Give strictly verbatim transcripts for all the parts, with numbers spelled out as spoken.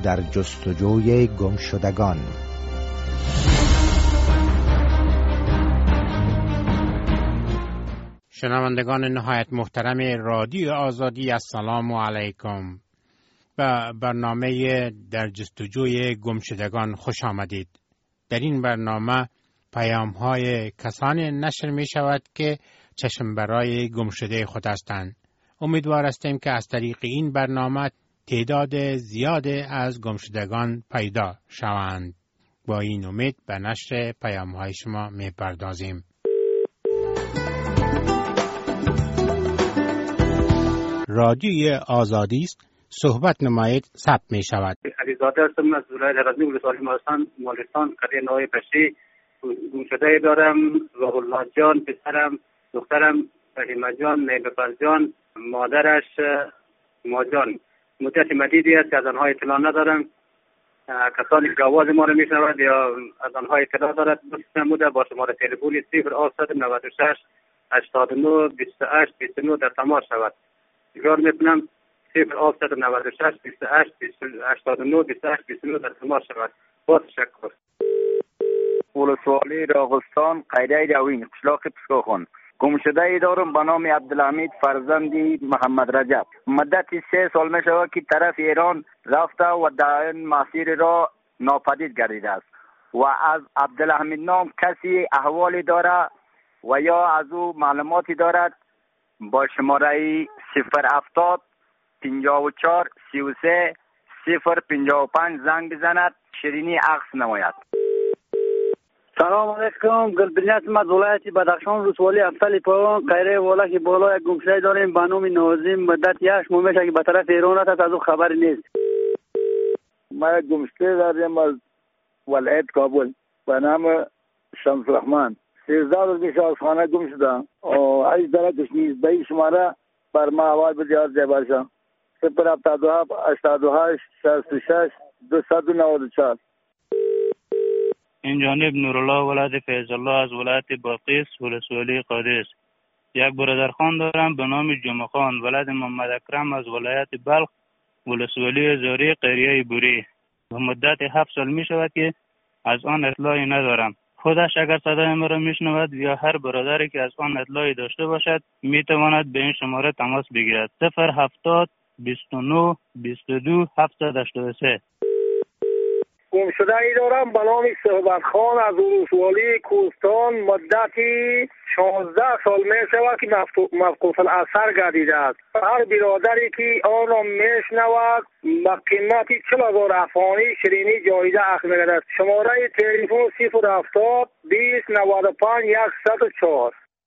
در جستجوی گمشدگان. شنوندگان نهایت محترم رادیو آزادی، السلام علیکم. به برنامه در جستجوی گمشدگان خوش آمدید. در این برنامه پیام های کسانی نشر می شود که چشم برای گمشده خود هستند. امیدوار هستیم که از طریق این برنامه تعداد زیاد از گمشدگان پیدا شوند. با این امید به نشر پیام های شما می پردازیم. رادیوی آزادی است، صحبت نمایید، ثبت می شود. علیزاده هستم از ولایت غزنی ولسوالی مالستان مالستان قریه نوای پشتی. گمشده دارم وابالله جان، پسرم، دخترم فهیمه جان، نیلوفر جان، مادرش ماجان. مدت مدیدی است که از آنها اطلاع ندارم. کسانی که آواز ما رو میشنوند یا از آنها اطلاع دارد دوستم بوده با شماره تلفنی صفر هفتصد و نود و شش هشتاد و نه بیست و هشت بیست و نه در تماس شود. تکرار میکنم صفر هفتصد و نود و شش بیست و هشت هشتاد و نه بیست و هشت بیست و نه در تماس شود. با تشکر. ولسوالی راغستان قریه دوین قشلاق پسکوخون. گمشده ای دارم به نام عبدالحمید فرزندی محمد رجب. مدت سه سال می شود که طرف ایران رفته و در این مسیر را ناپدید گردیده است و از عبدالحمید نام کسی احوالی داره و یا از او معلوماتی دارد با شماره صفر هفتاد پنجاه و چهار سی و سه صفر پنجاه و پنج زنگ بزند، شیرینی عکس نماید. سلام علیکم. گلبنیت از ولایت بدخشان ولسوالی افسلی پروان قریه والا که بالا یک گمشده داریم به نام نازیم. مدت یک ماه میشه که به طرف ایران رفت، از او خبری نیست. ما یک گمشده داریم از ولایت کابل به نام شمس الرحمن. سیزده روز میشه از خانه گم شدم. از درکش نیست. به این شماره بر ما حوال بده هر جای باشه. صفر هفتاد و هفت هشتاد و هشت شصت و شش دویست و نود و چهار. این جانب نورالله ولایت فیض الله از ولایت بلقیس ولسوالی قادس. یک برادرخان دارم به نام جمعه خان ولد محمد اکرم از ولایت بلخ ولسوالی زاری قریه بوری. به مدت هفت سال می شود که از آن اطلاعی ندارم. خودش اگر صدای مرا میشنود یا هر برادری که از آن اطلاعی داشته باشد می تواند به این شماره تماس بگیرد. صفر هفتاد بیست و نه بیست و دو هفتصد و هشتاد و سه. گمشده ای دارم به نام صحبت خان از ولسوالی کوهستان. مدتی شانزده سال می شود که مفقود الاثر گردیده است. هر برادری که آن را میشنود به قیمتی چهل هزار افغانی شیرینی جایزه اخذ می‌کند. شماره تلفن صفر هفتاد بیست نود و پنج صد و چهار.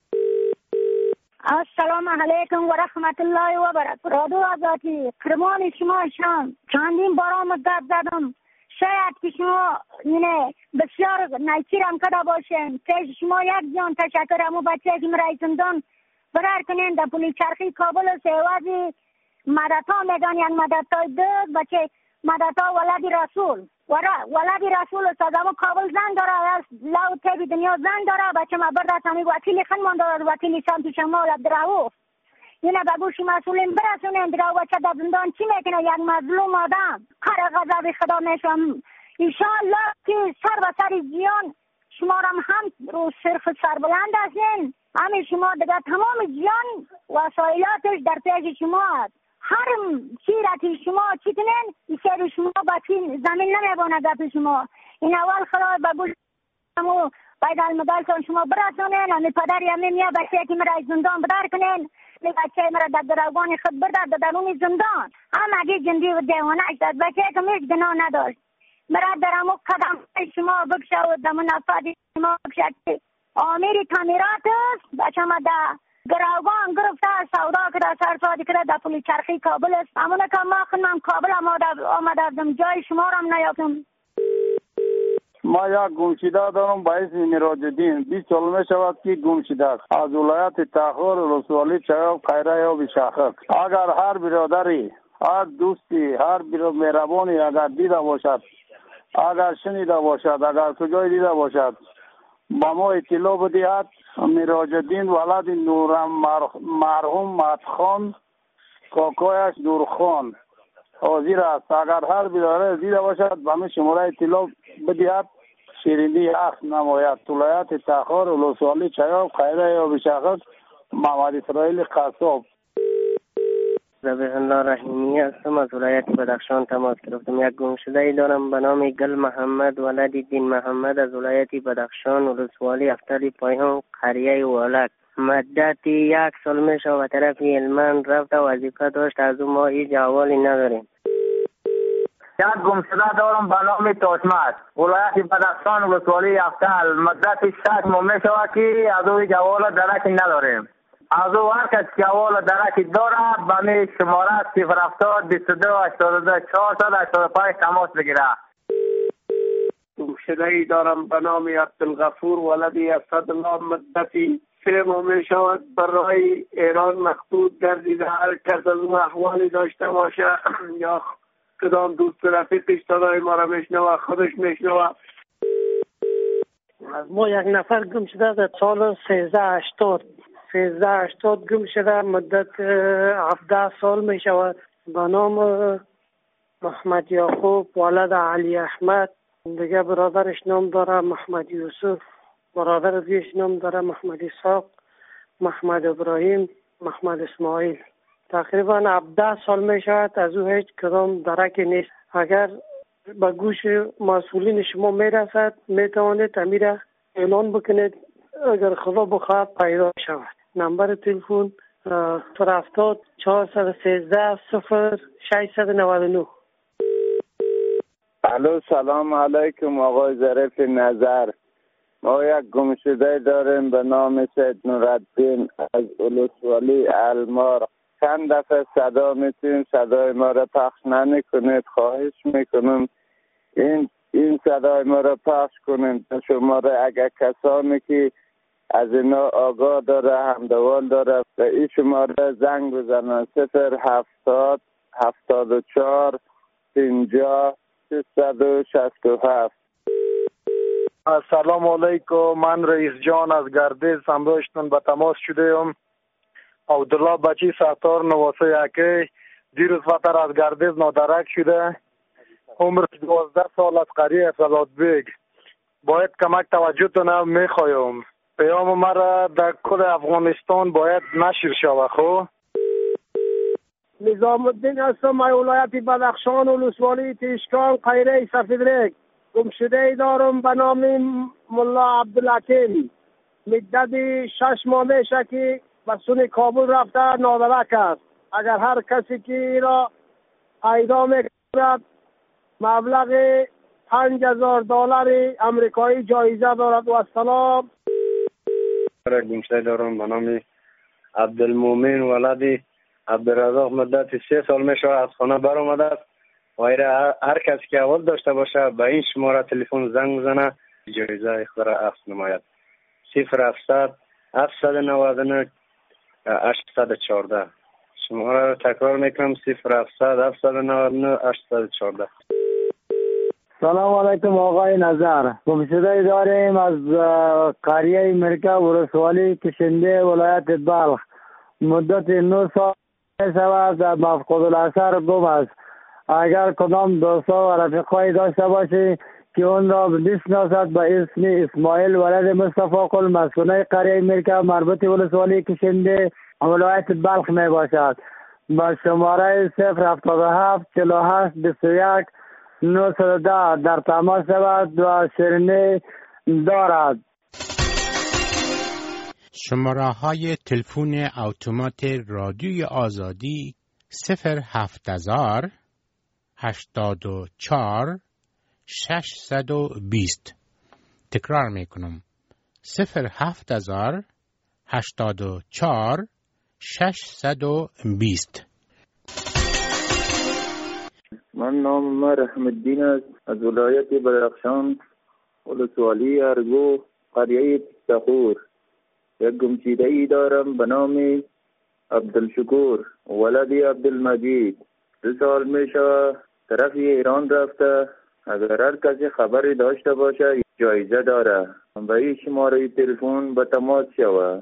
السلام علیکم و رحمت الله و برکاته. رادیو آزادی کرمان شما شام چندین بار مدت زدم. شاید که شما اینه بسیار نیکیرم کده باشین که شما یک جان تشکر امو بچه که مرای زندان برار کنین در پولی چرخی کابل سیوازی مدتا میگن یک مدتا داد بچه مدتا ولدی رسول ولدی رسول سازمو کابل زن داره لو تبی دنیا زن داره بچه ما بردت همی وکیلی خنمان داره وکیلی سمت شمال عبدالرحوف اینه بگوشی مسئولین برسونین دیگه بچه در زندان چی میکنه یک مظلوم آدم هر غضب خدا میشم. انشاءالله که سر و سر زیان شما را هم رو صرف سربلند هستین. همه شما دیگه تمام زیان وسایلاتش در پیش شما هست. هر چیزی شما چی کنین این سر شما بچین زمین نمیبانه گپ شما. این اول خدا بگوش همو باید المدالتون شما برسونین. همی پدری همی میاد بچه که مرا زندان بدار کنین. می بچه مرا در دراغان خود بردار در درون زندان. هم اگه جندی و دیوانه اشتاد بچه که میش گناه نداشت. مرا در همو قدم شما بکشه و در منافعات شما بکشه که آمیر تعمیرات است. بچه ما در دراغان گرفته سودا که در سر سادی که در پولی چرخی کابل است. همونه که ما خونم کابل آمدردم جای شما را هم نیاکم. ما یک گمشده دارم با اسم میراجالدین. بیست سال می شود که گمشده است. از ولایت تخار ولسوالی چیاب خیره یا بشاخک. اگر هر برادری هر دوستی هر مهربانی اگر دیده باشد اگر شنیده باشد اگر کجای دیده باشد با ما اطلاع بدهد. میراجالدین ولد نورم مرحوم مدخان کاکایش نورخان حاضر است. اگر هر بیداره دیده باشد به همین شماره اطلاع بدهد. شیرینی اخ نماید ولایت تخار ولسوالی چیاب خیره یا بشخص محمد اسرائیل قصاب. ذبیح الله رحیمی هستم از ولایت بدخشان تماس گرفتم. یک گمشده ای دارم به نام گل محمد ولد دین محمد از ولایت بدخشان ولسوالی افتلی پایان قریه ولک. مدتی یک سال میشه و طرف هلمند رفت و وظیفه داشت. از اون ما هیچ احوالی نداریم. یک گمشده دارم به نام تاشمت ولایت بدخشان ولسوالی افتل. مدت شش ماه میشه که از او جوال درکی نداریم. از او هر کس که اول درکی دارد به می شماره صفر هفتاد بیست و دو هشتاد و دو چهارصد و هشتاد و پنج تماس بگیره. گمشده ای دارم به نام عبدالغفور ولدی اسدالله. مدتی سه ماه می شود برای ایران مخطوط گردیده. هر کس از اون احوالی داشته باشه یا کدام دوست رفیقش صدای ما را میشنوه خودش میشنوه. از ما یک نفر گم شده در سال سیزده هشتاد سیزده هشتاد گم شده. مدت هفده سال می شود. به نام محمد یعقوب ولد علی احمد. دیگه برادرش نام داره محمد یوسف. برادر دیگهش نام داره محمد اسحاق، محمد ابراهیم، محمد اسماعیل. تقریبا هفده سال می شود از او هیچ کدام درکی نیست. اگر به گوش مسئولین شما می رسد می توانید امیر اعلان بکنید اگر خدا بخواد پیدا شود. نمبر تلفن صفر هفتاد چهارصد و سیزده صفر ششصد و نود و نه. الو سلام علیکم آقای ظریف نظر. ما یک گمشده داریم به نام سید نورالدین از ولسوالی المار. چند دفعه صدا میتونیم صدای ما را پخش نمیکنید. خواهش میکنم این این صدای ما را پخش کنید. شماره اگر کسانی که از اینا آگاه داره همدوال داره به این شماره زنگ بزنن. صفر هفتاد هفتاد و چهار پنجاه سیصد و شصت و هفت. السلام علیکم. من رئیس جان از گردیز امروزتون به تماس شده ام. عبدالله بچی ستار نواسه یکی دیروز فتر از گردیز نادرک شده. عمرش دوازده سال از قریه فلات بیگ. باید کمک توجهتون میخوایم. پیام مرا در کل افغانستان باید نشر شود. خب نظام الدین هستم از ولایت بدخشان ولسوالی تیشکان قیره سفیدرک. گمشده ای دارم به نام ملا عبدالحکیم. مدت شش ماه میشه که به سوی کابل رفته نادرک است. اگر هر کسی که را پیدا میکند مبلغ پنج هزار دلار امریکایی جایزه دارد. و السلام. گمشده دارم به نام عبدالمومن ولدی عبدالرزاق. مدت سه سال میشه از خانه بر آمده است. و هر کسی که اول داشته باشه به این شماره تلفن زنگ بزنه جایزه اخبار اخذ نماید. صفر هفتصد هفتصد و نود و نه هشتصد و چهارده. شماره را تکرار میکنم صفر هفتصد هفتصد و نود و نه هشتصد و چهارده. سلام علیکم آقای نظر. گمشده داریم از قریه مرکه ولسوالی کشنده ولایت بلخ. مدت نه سال شود در مفقود الاثر گم است. اگر کدام دوستا و رفیقایی داشته باشی که اون را بشناسد به اسم اسماعیل ولد مصطفی قل مسکونه قریه مرکه مربوط ولسوالی کشنده ولایت بلخ می باشد. با شماره صفر هفتاد و هفت چهل و هشت بیست و یک نهصد و ده در تماس شود و شیرینی دارد. شماره های تلفن اتومات رادیوی آزادی صفر هفت هزار هشتاد و چهار ششصد و بیست. تکرار میکنم صفر هفت هزار هشتاد و چهار ششصد و بیست. من نام ما رحم الدین است از ولایت بدخشان ولسوالی ارگو قریه تخور. یک گمشده ای دارم به نام عبدالشکور ولدی عبدالمجید. دو سال میشه طرف ایران رفته. اگر هر کسی خبری داشته باشه جایزه داره. به این شماره تلفن به تماس شود.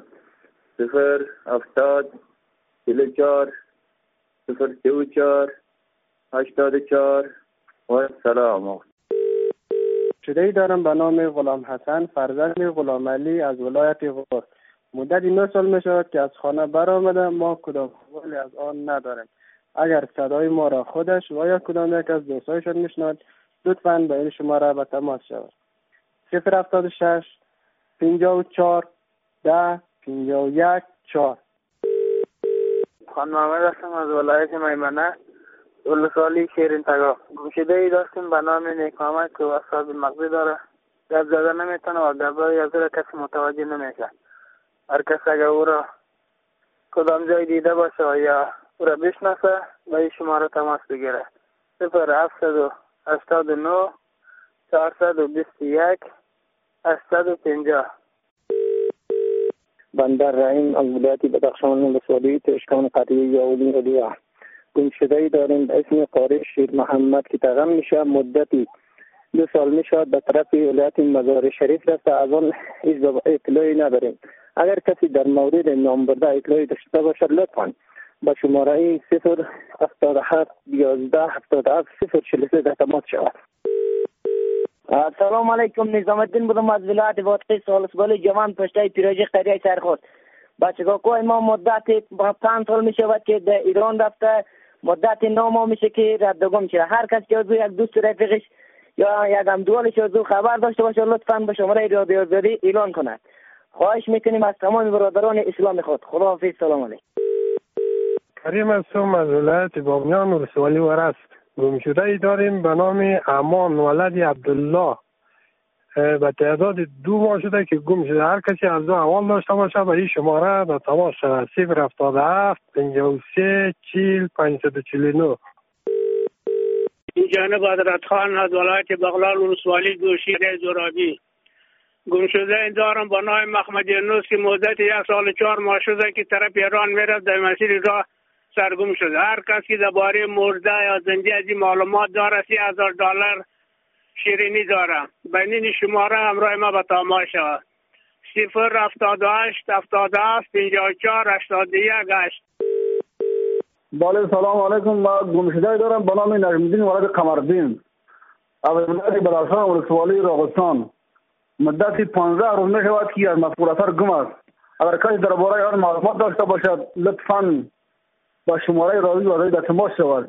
صفر هفتاد چهل و چهار صفر سه و چهار هشتاد و چهار و سلام. شده‌ای دارم به نام غلام حسن فرزند غلام علی از ولایت غور. مدتی نه سال می شود که از خانه برآمده، ما کدام خبری از آن نداریم. اگر صدای ما را خودش و یا کدام یک از دوستایشان میشنود لطفاً به این شماره به تماس شود. صفر هفتاد و شش پنجاه و چهار ده پنجاه و یک چهار. خان محمد هستم از ولایت میمنه، ولسوالی شیرین تگاه. گمشده‌ای داشتیم به نام نیک محمد که اصحاب مغزی داره، گپ زده نمیتونه و گپ‌های از او کسی متوجه نمیشه. هر کس اگر او را کدام جای دیده باشه و یا او را بشناسه به این شماره تماس بگیره. صفر هفتصد و هشتاد و نه چهارصد و بیست و یک هشتصد و پنجاه. بندر رحیم از ولایت بدخشان ولسوالی تشکان قریه یاولی ولیا. گمشده‌ای داریم به اسم قاری شیر محمد که تغم میشه، مدتی دو سال میشد به طرف ولایت مزار شریف رفته، از آن هیچ اطلاعی نداریم. اگر کسی در مورد نام برده اطلاعی داشته باشد لطفاً با شماره صفر هفتاد و هفت یازده هفتاد و هفت صفر چهل و سه تماس شود. سلام علیکم، نظام الدین بودم از ولایت بادغیس ولسوالی جوان پشته پیروزی قریه سرخورد. بچگاه کوی ما مدت پنج سال می شود که در ایران رفته، مدت نو ماه میشه که رد گم شده. هر کس که از یک دوست رفیقش یا یک همدوالش از او خبر داشته باشه لطفاً به شماره رادیو آزادی اعلان کند. خواهش میکنیم از تمام برادران اسلام خود. خداحافظ. سلام علیکم. کریم هستم از ولایت بامیان ولسوالی ورس. گمشده‌ای داریم به نام امان ولد عبدالله. به تعداد دو ماه شده که گم شده. هر کسی از دو احوال داشته باشه به این شماره به تماس شود. صفر هفتاد و هفت پنجاه و سه چهل پانصد و چهل و نه. این جانب حضرت خان از ولایت بغلان ولسوالی گوشی زورابی. گم شده دارم با نام محمد یونس که مدت یک سال چهار ماه شده که طرف ایران میرفت، در مسیر راه سرگم شده. هر کس که درباره مرده یا زنده از این معلومات داره سی هزار دلار شیرینی داره. بینین شماره همراه ما به تماس شود. صفر هفتاد و هشت هفتاد و هفت پنجاه و چهار هشتاد و یک هشت. بله سلام علیکم. ما گمشده‌ای دارم به نام نجم الدین ولد قمردین از ولایت بدخشان ولسوالی راغستان. مدتی پانزده روز می شود که از مذکور اثر گم است. اگر کسی درباره آن معلومات داشته باشد لطفاً با شماره رادیو آزادی در تماس شود.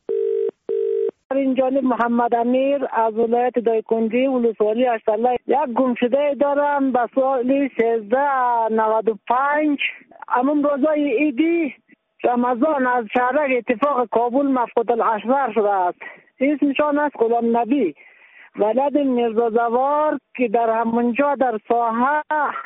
این جانب محمد امیر از ولایت دایکنډي ولسوالی اشتله. یک گمشده دارم به سال سیزده نود و پنج. همون روزای عیدی رمضان از شهرک اتفاق کابل مفقود الاشرار شده است. اسمشان است غلام نبی ولد میرزا زوار که در همونجا در ساحه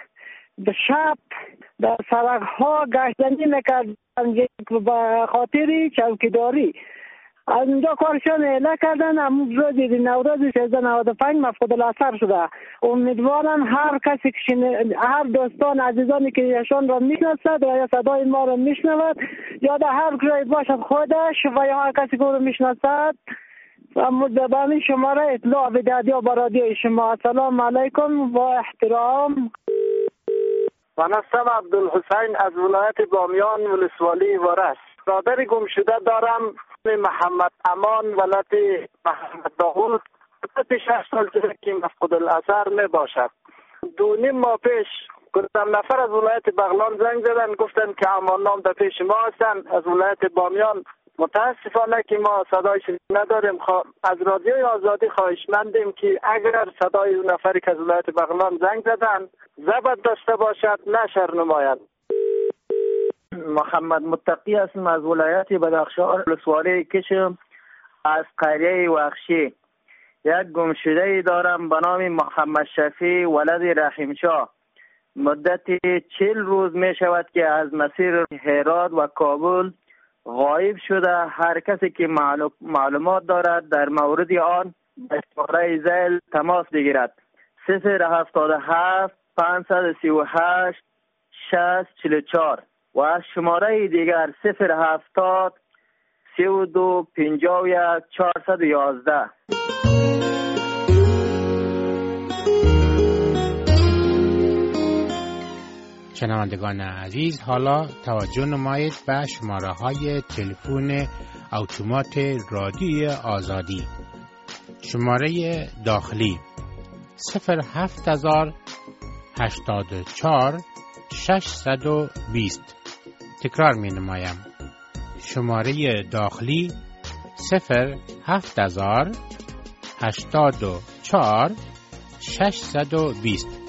شب در سرک ها گشتنی میکردن به خاطر چوکیداری. از اونجا کارشان اعلام کردن. همون روز نوروز سیزده نود و پنج مفقود الاثر شده. امیدوارم هر کسی که هر دوستان عزیزانی که ایشان را میشناسد و یا صدای ما را میشنود یا در هر جای باشد خودش و یا هر کسی که او را میشناسد و مدبانی شماره اطلاع بدهد یا برادی شما. السلام علیکم و احترام. من هستم عبدالحسین از ولایت بامیان ولسوالی ورس. برادر گم شده دارم محمد امان ولد محمد داوود. مدت شش سال شده که مفقود الاثر می باشد. دو نیم ماه پیش گفتم نفر از ولایت بغلان زنگ زدن گفتن که امان نام در پیش ما هستن از ولایت بامیان. متاسفانه که ما صدایش نداریم. خوا... از رادیوی آزادی خواهشمندیم که اگر صدای اون نفری که از ولایت بغلان زنگ زدن ضبط داشته باشد نشر نماید. محمد متقی هستم از ولایت بدخشان ولسوالی کشم از قریه وخشی. یک گمشده‌ای دارم به نام محمد شفیع ولد رحیمشاه. مدت چهل روز می شود که از مسیر هرات و کابل غایب شده. هر کسی که معلومات دارد در مورد آن به شماره ذیل تماس بگیرد. صفر هفتاد و هفت پانصد و سی و هشت شصت چهل و چهار و شماره دیگر صفر هفتاد سی و دو پنجاه و یک چهارصد و یازده. شنوندگان عزیز، حالا توجه نمایید به شماره های تلفن اتومات رادیوی آزادی. شماره داخلی صفر هفت هزار هشتاد و چهار ششصد و بیست. تکرار می نمایم. شماره داخلی صفر هفت هزار هشتاد و چهار ششصد و بیست.